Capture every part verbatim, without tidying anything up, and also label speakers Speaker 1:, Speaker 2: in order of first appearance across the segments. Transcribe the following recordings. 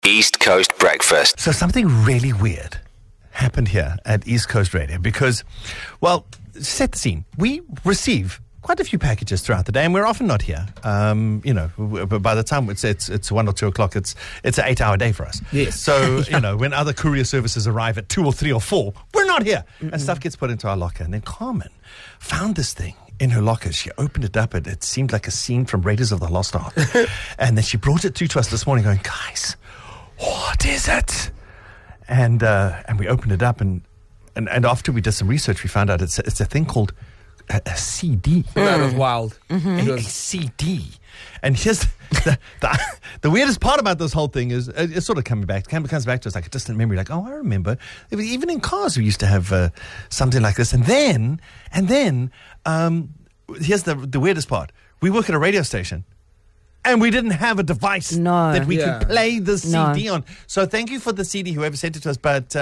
Speaker 1: East Coast Breakfast.
Speaker 2: So something really weird happened here at East Coast Radio because, well, set the scene. We receive quite a few packages throughout the day, and we're often not here. Um, you know, but by the time it's it's it's one or two o'clock, it's it's an eight-hour day for us.
Speaker 3: Yes.
Speaker 2: So
Speaker 3: Yeah.
Speaker 2: you know, when other courier services arrive at two or three or four, we're not here, Mm-mm. and stuff gets put into our locker. And then Carmen found this thing in her locker. She opened it up, and it seemed like a scene from Raiders of the Lost Ark. And then she brought it through to us this morning, going, "Guys, what is it?" And uh, and we opened it up, and, and and after we did some research, we found out it's it's a thing called a, a C D.
Speaker 3: Mm. That was wild.
Speaker 2: Mm-hmm.
Speaker 3: It
Speaker 2: A,
Speaker 3: was
Speaker 2: a C D. And here's the, the the weirdest part about this whole thing is uh, it's sort of coming back. It comes back to us like a distant memory. Like, oh, I remember. Even in cars, we used to have uh, something like this. And then and then um, here's the the weirdest part. We work at a radio station. And we didn't have a device
Speaker 4: No.
Speaker 2: that we
Speaker 3: Yeah.
Speaker 2: could play the C D
Speaker 4: No.
Speaker 2: on. So thank you for the C D, whoever sent it to us, but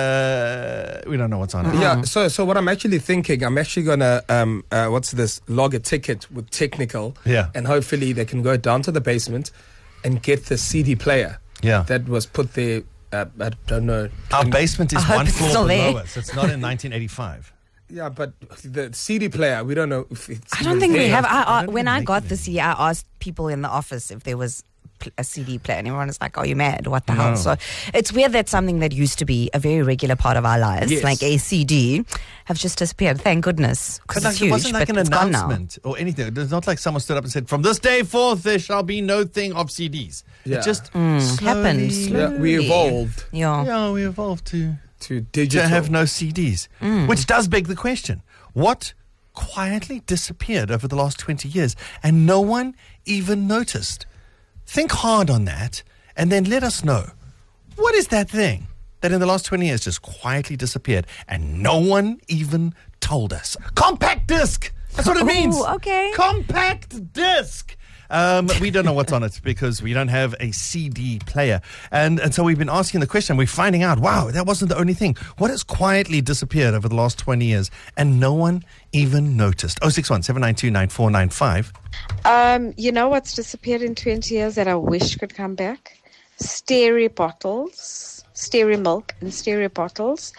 Speaker 2: uh, we don't know what's on it.
Speaker 3: Yeah, so so what I'm actually thinking, I'm actually gonna um uh, what's this? Log a ticket with technical,
Speaker 2: Yeah.
Speaker 3: and hopefully they can go down to the basement and get the C D player,
Speaker 2: Yeah.
Speaker 3: that was put there. Uh, I don't know.
Speaker 2: Our basement is
Speaker 4: I hope
Speaker 2: one
Speaker 4: it's
Speaker 2: floor
Speaker 4: still
Speaker 2: below
Speaker 4: there.
Speaker 2: us. It's not in nineteen eighty-five.
Speaker 3: Yeah, but the C D player, we don't know if it's.
Speaker 4: I don't
Speaker 3: even
Speaker 4: think we
Speaker 3: there.
Speaker 4: have. I,
Speaker 2: I
Speaker 4: I,
Speaker 2: don't
Speaker 4: when
Speaker 2: even
Speaker 4: I
Speaker 2: make
Speaker 4: got
Speaker 2: it
Speaker 4: the C D, I asked people in the office if there was pl- a C D player, and everyone was like, "Are you mad? What the
Speaker 2: No.
Speaker 4: hell?" So it's weird that something that used to be a very regular part of our lives,
Speaker 3: Yes.
Speaker 4: like a C D, have just disappeared. Thank goodness, because
Speaker 2: But
Speaker 4: it's
Speaker 2: like,
Speaker 4: huge.
Speaker 2: it wasn't like
Speaker 4: but
Speaker 2: an
Speaker 4: it's gone now.
Speaker 2: announcement or anything. It's not like someone stood up and said, "From this day forth, there shall be no thing of C Ds."
Speaker 3: Yeah.
Speaker 2: It just
Speaker 4: Mm, happened
Speaker 2: slowly-
Speaker 3: Yeah, we
Speaker 4: slowly.
Speaker 3: evolved
Speaker 4: Yeah.
Speaker 2: Yeah, we evolved to
Speaker 3: to
Speaker 2: to
Speaker 3: digital.
Speaker 2: have no C Ds, which does beg the question: what quietly disappeared over the last twenty years, and no one even noticed? Think hard on that, and then let us know, what is that thing that in the last twenty years just quietly disappeared, and no one even told us? Compact disc! That's what it means!
Speaker 4: Ooh, okay.
Speaker 2: Compact disc! Um, we don't know what's on it because we don't have a C D player. And and so we've been asking the question. We're finding out, wow, that wasn't the only thing. What has quietly disappeared over the last twenty years and no one even noticed? oh six one, seven nine two, nine four nine five.
Speaker 5: Um, you know what's disappeared in twenty years that I wish could come back? Steri bottles, steri milk and steri bottles.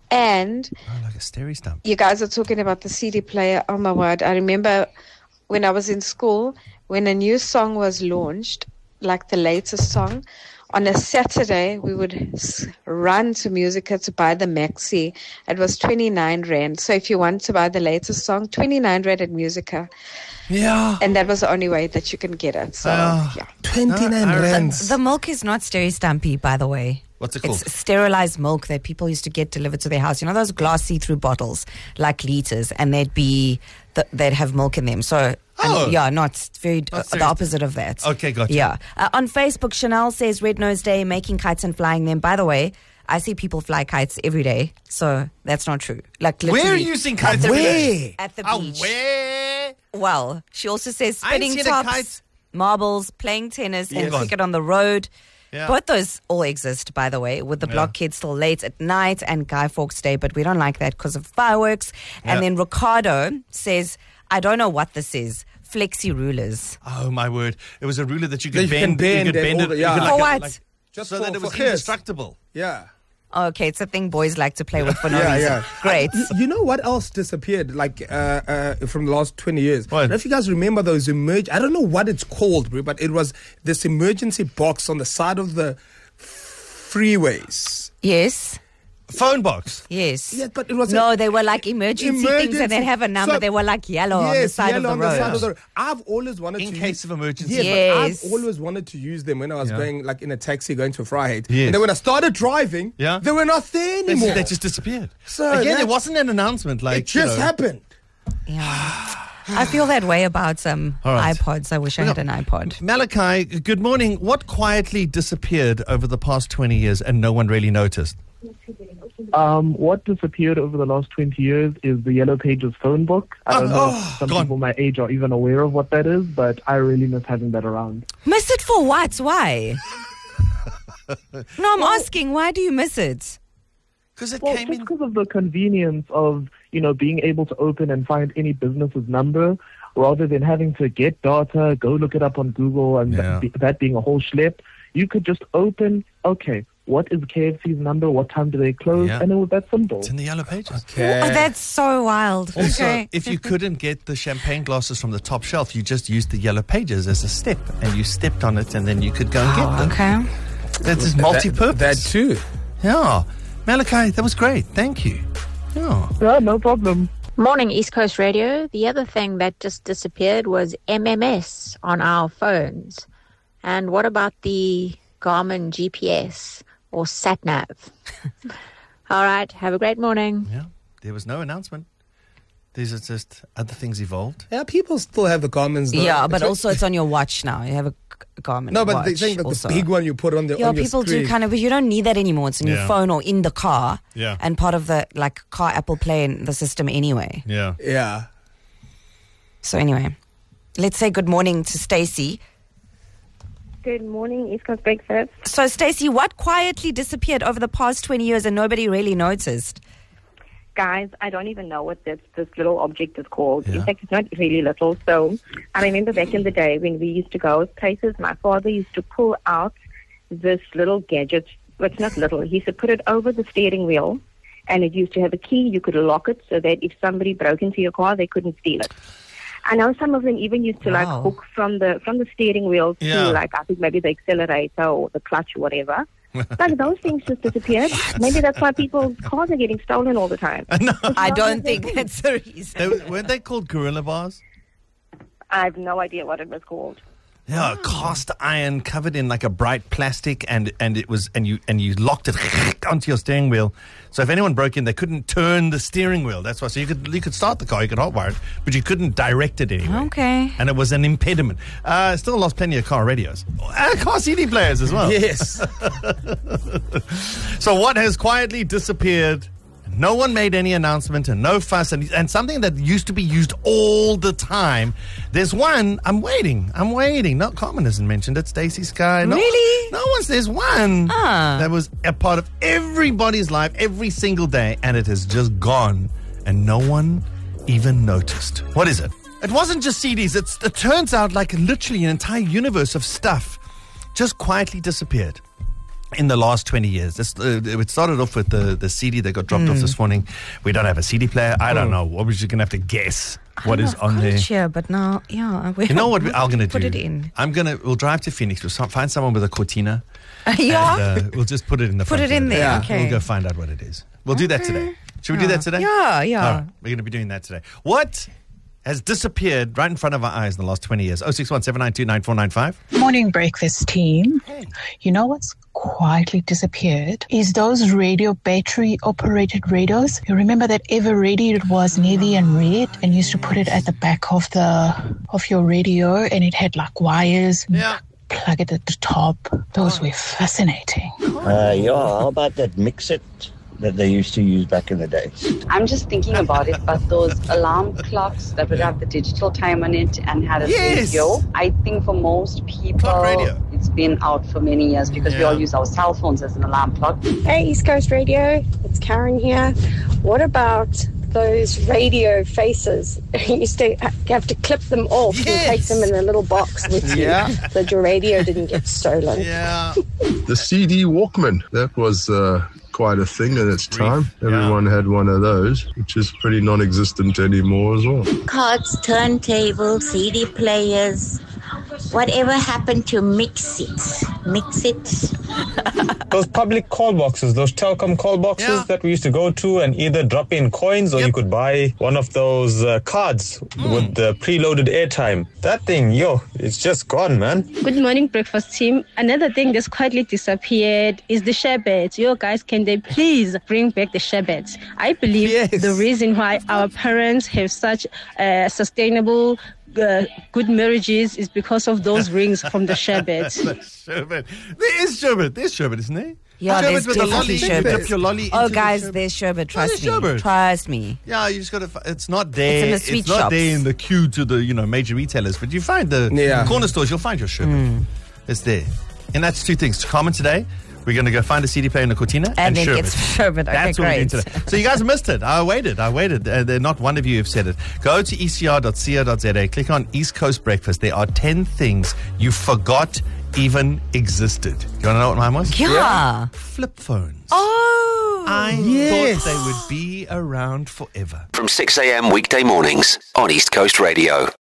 Speaker 5: And
Speaker 2: Oh, like a steri stump.
Speaker 5: you guys are talking about the C D player. Oh my word. I remember when I was in school, when a new song was launched, like the latest song, on a Saturday, we would s- run to Musica to buy the maxi. It was twenty-nine rand. So if you want to buy the latest song, twenty-nine rand at Musica.
Speaker 2: Yeah.
Speaker 5: And that was the only way that you can get it. So,
Speaker 2: Ah.
Speaker 5: yeah.
Speaker 3: twenty-nine
Speaker 2: No, I-
Speaker 3: rands.
Speaker 4: The milk is not Steri Stumpy, by the way.
Speaker 2: What's it called?
Speaker 4: It's sterilized milk that people used to get delivered to their house. You know those glass see-through bottles, like liters, and they'd be th- they'd have milk in them. So, and
Speaker 2: Oh.
Speaker 4: yeah, not very uh,
Speaker 2: Not
Speaker 4: the
Speaker 2: serious.
Speaker 4: opposite of that.
Speaker 2: Okay, gotcha.
Speaker 4: Yeah, uh, on Facebook, Chanel says Red Nose Day, making kites and flying them. By the way, I see people fly kites every day, so that's not true. Like literally,
Speaker 2: Where are you seeing kites
Speaker 4: at the
Speaker 2: every
Speaker 4: beach.
Speaker 2: day?
Speaker 4: At the
Speaker 2: Oh,
Speaker 4: beach.
Speaker 2: where?
Speaker 4: Well, she also says
Speaker 2: I ain't
Speaker 4: spinning
Speaker 2: seen a
Speaker 4: tops,
Speaker 2: kite.
Speaker 4: marbles, playing tennis, and
Speaker 2: Yes.
Speaker 4: cricket on the road.
Speaker 2: Yeah.
Speaker 4: Both those all exist, by the way, with the block kids till late at night and Guy Fawkes Day, but we don't like that because of fireworks. And
Speaker 2: Yeah.
Speaker 4: then Ricardo says, I don't know what this is. Flexi rulers.
Speaker 2: Oh, my word. It was a ruler that you
Speaker 3: That
Speaker 2: could
Speaker 3: you
Speaker 2: bend.
Speaker 3: can bend
Speaker 2: you could
Speaker 3: and
Speaker 2: bend
Speaker 3: all
Speaker 2: it.
Speaker 3: the-
Speaker 2: you
Speaker 3: yeah.
Speaker 2: could
Speaker 4: For
Speaker 2: like a-
Speaker 4: what?
Speaker 2: like-
Speaker 3: Just
Speaker 2: so
Speaker 3: for-
Speaker 2: that it
Speaker 3: for
Speaker 2: was
Speaker 3: kids.
Speaker 2: indestructible.
Speaker 3: Yeah.
Speaker 4: Okay, it's a thing boys like to play with for no
Speaker 3: Yeah,
Speaker 4: reason.
Speaker 3: yeah.
Speaker 4: Great.
Speaker 3: You, you know what else disappeared, like, uh, uh, from the last twenty years?
Speaker 2: What?
Speaker 3: I don't know if you guys remember those emerg... I don't know what it's called, bro, but it was this emergency box on the side of the freeways.
Speaker 4: Yes.
Speaker 2: Phone box.
Speaker 4: Yes.
Speaker 3: Yeah, but it was
Speaker 4: No,
Speaker 3: a-
Speaker 4: they were like emergency, things and
Speaker 3: Emergency.
Speaker 4: they'd have a number.
Speaker 3: So-
Speaker 4: they were like yellow on the
Speaker 3: Yes,
Speaker 4: side of
Speaker 3: yellow
Speaker 4: the
Speaker 3: on
Speaker 4: road.
Speaker 3: the side of the road. I've always wanted
Speaker 2: In
Speaker 3: to
Speaker 2: case
Speaker 3: use,
Speaker 2: of emergency.
Speaker 3: Yes,
Speaker 4: Yes.
Speaker 3: but I've always wanted to use them when I was
Speaker 2: Yeah.
Speaker 3: going, like, in a taxi going to Freiheit.
Speaker 2: Yes.
Speaker 3: And then when I started driving,
Speaker 2: Yeah.
Speaker 3: they were not there
Speaker 2: They,
Speaker 3: anymore.
Speaker 2: they just disappeared.
Speaker 3: So
Speaker 2: Again, there
Speaker 3: that-
Speaker 2: wasn't an announcement like
Speaker 3: it just
Speaker 2: you know,
Speaker 3: happened.
Speaker 4: Yeah. I feel that way about um,
Speaker 2: All right.
Speaker 4: iPods. I wish I had an iPod.
Speaker 2: Malachi, good morning. What quietly disappeared over the past twenty years and no one really noticed?
Speaker 6: Um, what disappeared over the last twenty years is the Yellow Pages phone book. I don't
Speaker 2: Oh,
Speaker 6: know
Speaker 2: oh,
Speaker 6: if some
Speaker 2: gone.
Speaker 6: people my age are even aware of what that is, but I really miss having that around.
Speaker 4: Miss it for what? Why? No, I'm asking, why do you miss it?
Speaker 2: Because it
Speaker 6: Well,
Speaker 2: came
Speaker 6: just
Speaker 2: in.
Speaker 6: because of the convenience of, you know, being able to open and find any business's number rather than having to get data, go look it up on Google, and
Speaker 2: Yeah.
Speaker 6: that, be, that being a whole schlep. You could just open, okay, what is K F C's number? What time do they close?
Speaker 2: Yeah.
Speaker 6: And it was that simple.
Speaker 2: It's in the yellow pages.
Speaker 3: Okay.
Speaker 4: Oh, that's so wild.
Speaker 2: Also,
Speaker 4: Okay.
Speaker 2: if you couldn't get the champagne glasses from the top shelf, you just used the yellow pages as a step, and you stepped on it, and then you could go and get them.
Speaker 4: Okay.
Speaker 2: That is
Speaker 3: That-
Speaker 2: multi-purpose.
Speaker 3: That, too.
Speaker 2: Yeah. Malachi, that was great. Thank you. Yeah.
Speaker 6: Yeah, no problem.
Speaker 1: Morning, East Coast Radio. The other thing that just disappeared was M M S on our phones. And what about the Garmin G P S or SatNav? All right, have a great morning.
Speaker 2: Yeah. There was no announcement. These are just other things evolved.
Speaker 3: Yeah, people still have the Garmin's. though.
Speaker 4: Yeah, but
Speaker 3: It's-
Speaker 4: also it's on your watch now. You have a G- Garmin
Speaker 3: No, but
Speaker 4: watch
Speaker 3: they think that
Speaker 4: also.
Speaker 3: the big one you put on the
Speaker 4: Yeah,
Speaker 3: on your
Speaker 4: people
Speaker 3: screen.
Speaker 4: do kind of, but you don't need that anymore. It's on your
Speaker 2: Yeah.
Speaker 4: phone or in the car.
Speaker 2: Yeah.
Speaker 4: And part of the like car Apple Play in the system anyway.
Speaker 2: Yeah.
Speaker 3: Yeah.
Speaker 4: So anyway, let's say good morning to Stacey.
Speaker 7: Good morning, East Coast Breakfast.
Speaker 4: So Stacey, what quietly disappeared over the past twenty years and nobody really noticed?
Speaker 7: Guys, I don't even know what this, this little object is called.
Speaker 2: Yeah.
Speaker 7: In fact, it's not really little. So I remember back in the day when we used to go places, my father used to pull out this little gadget. Well, it's not little. He used to put it over the steering wheel, and it used to have a key. You could lock it so that if somebody broke into your car, they couldn't steal it. I know some of them even used to
Speaker 4: Wow.
Speaker 7: like hook from the from the steering wheel to
Speaker 2: Yeah.
Speaker 7: like I think maybe the accelerator or the clutch or whatever. Like those things just disappeared. Maybe that's why people's cars are getting stolen all the time.
Speaker 2: No.
Speaker 4: I don't think that's the reason.
Speaker 2: They, weren't they called gorilla bars?
Speaker 7: I have no idea what it was called.
Speaker 2: Yeah, cast iron covered in like a bright plastic, and, and it was and you and you locked it onto your steering wheel. So if anyone broke in, they couldn't turn the steering wheel. That's why. So you could you could start the car, you could hotwire it, but you couldn't direct it anyway.
Speaker 4: Okay.
Speaker 2: And it was an impediment. Uh, still lost plenty of car radios, uh, car C D players as well.
Speaker 3: Yes.
Speaker 2: So what has quietly disappeared? No one made any announcement and no fuss, and, and something that used to be used all the time. There's one, I'm waiting, I'm waiting. Not Carmen hasn't mentioned it, Stacey Sky. No,
Speaker 4: Really?
Speaker 2: No one's, there's one
Speaker 4: Ah.
Speaker 2: that was a part of everybody's life every single day, and it has just gone, and no one even noticed. What is it? It wasn't just C Ds. It's, it turns out like literally an entire universe of stuff just quietly disappeared in the last twenty years. This, uh, it started off with the, the C D that got dropped
Speaker 4: Hmm.
Speaker 2: off this morning. We don't have a C D player. I don't know. What was you going to have to guess what is on there?
Speaker 4: Here, but now, yeah.
Speaker 2: You know what we- I'm going to do?
Speaker 4: Put it in.
Speaker 2: I'm going to, we'll drive to Phoenix. We'll some- find someone with a Cortina.
Speaker 4: yeah.
Speaker 2: And, uh, we'll just put it in the
Speaker 4: Put
Speaker 2: front
Speaker 4: it in
Speaker 2: of
Speaker 4: there,
Speaker 3: Yeah.
Speaker 4: okay.
Speaker 2: We'll go find out what it is. We'll do that today. Should we do that today?
Speaker 4: Yeah, yeah.
Speaker 2: All right, we're going to be doing that today. What has disappeared right in front of our eyes in the last twenty years? oh six one, seven nine two, nine four nine five.
Speaker 8: Morning breakfast team. You know what's quietly disappeared is those radio battery operated radios. You remember that ever radio? It was navy and red, and you used to put it at the back of the of your radio, and it had like wires.
Speaker 2: Yeah.
Speaker 8: Plug it at the top. Those were fascinating.
Speaker 9: Uh, yeah, how about that mix-it that they used to use back in the days?
Speaker 10: I'm just thinking about it, but those alarm clocks that would have the digital time on it and had a
Speaker 2: Yes.
Speaker 10: radio, I think for most people,
Speaker 2: Clock radio.
Speaker 10: it's been out for many years because we
Speaker 2: Yeah.
Speaker 10: all use our cell phones as an alarm clock.
Speaker 11: Hey, East Coast Radio, it's Karen here. What about those radio faces? You used to ha- have to clip them off
Speaker 2: Yes.
Speaker 11: and take them in a little box with you
Speaker 3: Yeah.
Speaker 11: so that your radio didn't get stolen.
Speaker 2: Yeah.
Speaker 12: The C D Walkman, that was uh, quite a thing in its time.
Speaker 2: Yeah.
Speaker 12: Everyone had one of those, which is pretty non-existent anymore as well.
Speaker 13: Cards, turntables, C D players. Whatever happened to mix it? Mix it.
Speaker 14: Those public call boxes, those telecom call boxes
Speaker 2: Yeah.
Speaker 14: that we used to go to and either drop in coins or
Speaker 2: Yep.
Speaker 14: you could buy one of those uh, cards with the preloaded airtime. That thing, yo, it's just gone, man.
Speaker 15: Good morning, breakfast team. Another thing that's quietly disappeared is the sherbet. Yo, guys, can they please bring back the sherbet? I believe
Speaker 3: Yes.
Speaker 15: the reason why our parents have such uh, sustainable, uh, good marriages is because of those rings from the sherbet.
Speaker 2: The sherbet. There is sherbet. There's sherbet, isn't there?
Speaker 4: Yeah,
Speaker 2: sherbet
Speaker 4: there's
Speaker 2: with the
Speaker 4: definitely
Speaker 2: lolly. You
Speaker 4: sherbet.
Speaker 2: dip your lolly
Speaker 4: Oh,
Speaker 2: into the
Speaker 4: guys,
Speaker 2: sherbet.
Speaker 4: there's sherbet.
Speaker 2: Oh, there's
Speaker 4: Trust me.
Speaker 2: sherbet.
Speaker 4: Trust me.
Speaker 2: Yeah, you just got to. It's not there.
Speaker 4: It's in the sweet
Speaker 2: It's not
Speaker 4: shops.
Speaker 2: there in the queue to the you know major retailers, but you find the
Speaker 3: Yeah.
Speaker 2: corner stores. You'll find your sherbet. It's there, and that's two things. Common today. We're going to go find a C D player in the Cortina and,
Speaker 4: And then
Speaker 2: sherbet.
Speaker 4: gets sherbet. Okay,
Speaker 2: That's what we're doing
Speaker 4: great.
Speaker 2: today. So you guys missed it. I waited. I waited. Uh, there- not one of you have said it. Go to e c r dot co dot z a. Click on East Coast Breakfast. There are ten things you forgot even existed. You want to know what mine was?
Speaker 4: Yeah. yeah.
Speaker 2: Flip phones.
Speaker 4: Oh.
Speaker 2: I
Speaker 3: yes.
Speaker 2: thought they would be around forever.
Speaker 16: From six a.m. weekday mornings on East Coast Radio.